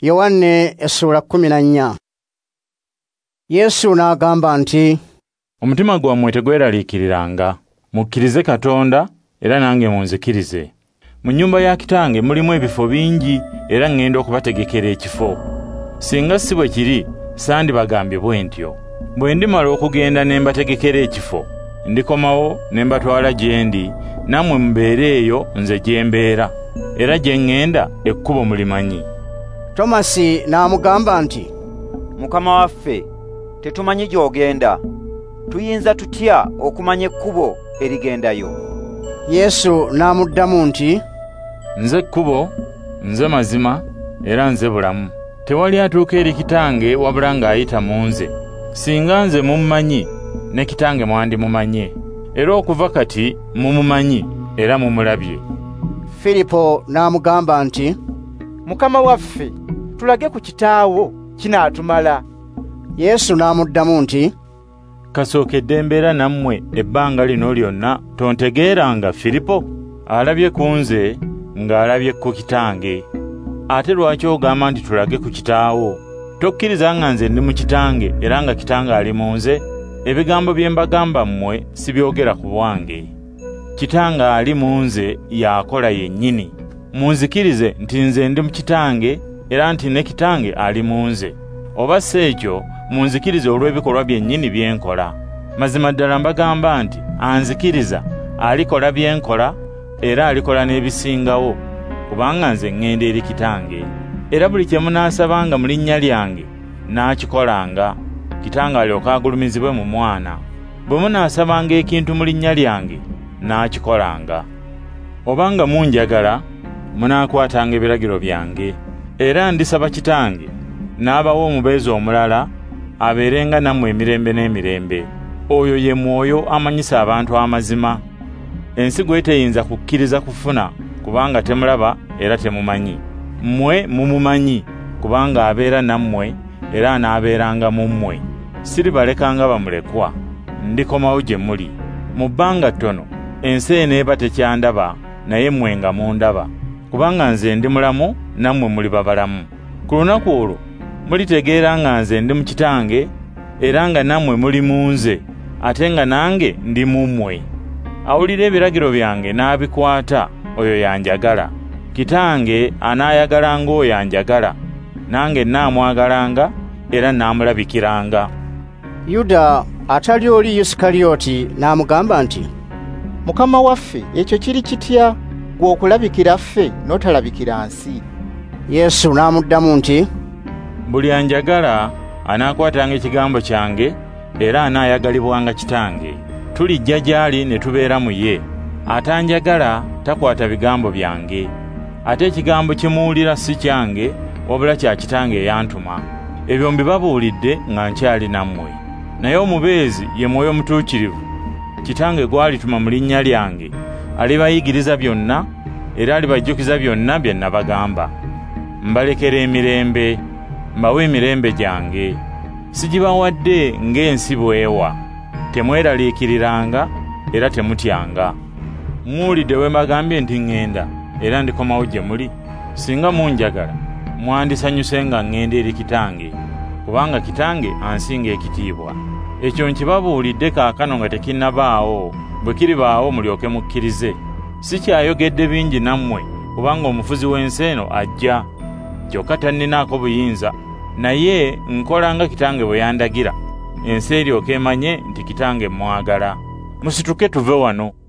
Yohane essula 14. Yesu n'agamba nti, omutima gwammwe tegweraliikiriranga, mukkirize Katonda era nange munzikirize. Mu nnyumba ya Kitange mulimu ebifo bingi era ngenda okubategekera ekifo. Singa si bwe kiri sandibagambye bwe ntyo. Bwe ndimala okugenda ne mbategekera ekifo, ndikomawo ne mbatwala gye ndi, nammwe mubeere eyo nze gye mbeera, era gye ŋŋenda ekkubo mulimanyi. Tomasi n'amugamba nti, Mukama waffe, tetumanyi gy'ogenda. Tuyinza tutya okumanya ekkubo erigendayo? Yesu n'amuddamu nti, Nze ekkubo, nze mazima, era nze bulamu. Tewali atuuka eri Kitange wabula ng'ayita mu nze. Singa nze mumumanyi, ne Kitange mwandimumanye, era okuva kati mumumanyi era mumulabye. Filipo n'amugamba nti, Mukama waffe, tulage ku kitaawo kinaatumala. Yesu n'amuddamu nti, Kasookedde embeera nammwe ebbanga lino lyonna tontegeeranga Filipo? Alabye ku nze ng'alabye ku Kitange. Ate lwaki ogamba nti tulage ku kitaawo? Tokkiriza nga nze ndi mu Kitange era nga Kitange ali mu nze? Ebigambo bye mbagamba mmwe sibyogera ku bwange. Kitange ali mu nze y'akola yennyini. Munzikirize nti nze ndi mu Kitange era nti ne Kitange ali mu nze. Oba si ekyo munzikirize olw'ebikolwa byennyini bye nkola. Mazima ddala mbagamba nti anzikiriza alikola bye nkola era alikola n'ebisingawo, kubanga nze ŋŋenda eri Kitange. Era buli kye munaasabanga mu linnya lyange naakikolanga, Kitange alyoke agulumizibwe mu Mwana. Bwe munaasabanga ekintu mu linnya lyange naakikolanga. Obanga munjagala munaakwatanga ebiragiro byange. Era ndisaba Kitange n'abawa omubeezi omulala abeerenga nammwe emirembe n'emirembe. Oyo ye Mwoyo amanyisa abantu amazima. Ensigo eteyinza kukkiriza kufuna kubanga temulaba era temumanyi. Mmwe mumumanyi kubanga abeera nammwe era anaabeeranga mu mmwe. Siribalekanga bamulekwa, ndikomawo gye muli. Mu bbanga ttono ensi eneeba tekyandaba, naye mmwe nga mundaba, kubanga nze ndi mulamu nammwe muli babalamu. Ku lunaku olwo mulitegeera nga nze ndi mu Kitange era nga nammwe muli mu nze, ate nga nange ndi mu mmwe. Awulira ebiragiro byange n'abikwata, oyo yanjagala. Kitange anaayagalanga oyo anjagala, nange naamwagalanga era naamulabikiranga. Yuda atali oli Yusikaliyoti n'amugamba nti, Mukama waffe, ekyo kiri kitya gwe okulabikira ffe n'otalabikira nsi? Yesu n'amuddamu nti, Buli anjagala anaakwatanga ekigambo kyange era anaayagalibwanga Kitange. Tulijja gy'ali ne tubeera mu ye. Atanjagala takwata bigambo byange. Ate ekigambo kye muwulira si kyange wabula kya Kitange eyantuma. Ebyo mbibabuulidde nga nkyali nammwe. Naye omubeezi ye Mwoyo Omutuukirivu, Kitange gw'alituma mu linnya lyange, alibayigiriza byonna era alibajjukiza byonna bye nabagamba. Mbalekera emirembe, mbawa emirembe gyange. Sigibawadde ng'ensi bw'ewa. Temweraliikiriranga era temutyanga. Muwulidde bwe mbagambye nti ŋŋenda era ndikomawo gye muli. Singa munjagala mwandisanyuse nga ŋŋenda eri Kitange, kubanga Kitange ansinga ekitiibwa. Ekyo nkibabuulidde kaakano nga tekinnabaawo, bwe kiribaawo mulyoke mukkirize. Sikyayogedde bingi nammwe, kubanga omufuzi w'ensi eno ajja, kyokka tanninaako buyinza, naye nkola nga Kitange bwe yandagira, ensi eryoke emanye nti Kitange mwagala. Musituke tuve wano.